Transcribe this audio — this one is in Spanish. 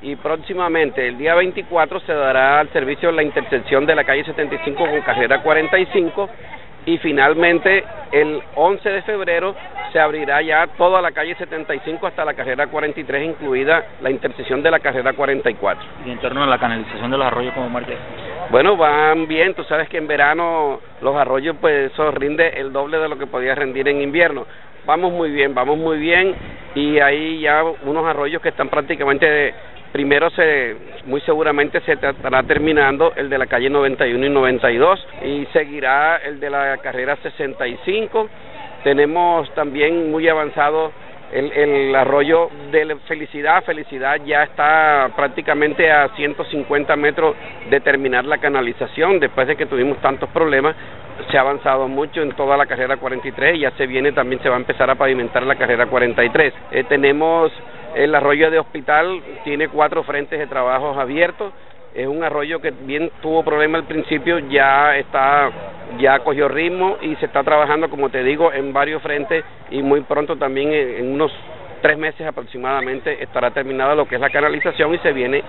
y próximamente el día 24 se dará al servicio la intersección de la calle 75 con carrera 45 y finalmente el 11 de febrero se abrirá ya toda la calle 75 hasta la carrera 43, incluida la intersección de la carrera 44. Y en torno a la canalización de los arroyos, ¿cómo marcha? Bueno, van bien, tú sabes que en verano los arroyos pues eso rinde el doble de lo que podía rendir en invierno. Vamos muy bien y hay ya unos arroyos que están prácticamente primero muy seguramente se estará terminando el de la calle 91 y 92 y seguirá el de la carrera 65. Tenemos también muy avanzado el arroyo de Felicidad ya está prácticamente a 150 metros de terminar la canalización, después de que tuvimos tantos problemas, se ha avanzado mucho en toda la carrera 43 y ya también se va a empezar a pavimentar la carrera 43. Tenemos el arroyo de Hospital, tiene 4 frentes de trabajos abiertos. Es un arroyo que bien tuvo problema al principio, ya cogió ritmo y se está trabajando, como te digo, en varios frentes y muy pronto también en unos 3 meses aproximadamente estará terminada lo que es la canalización y se viene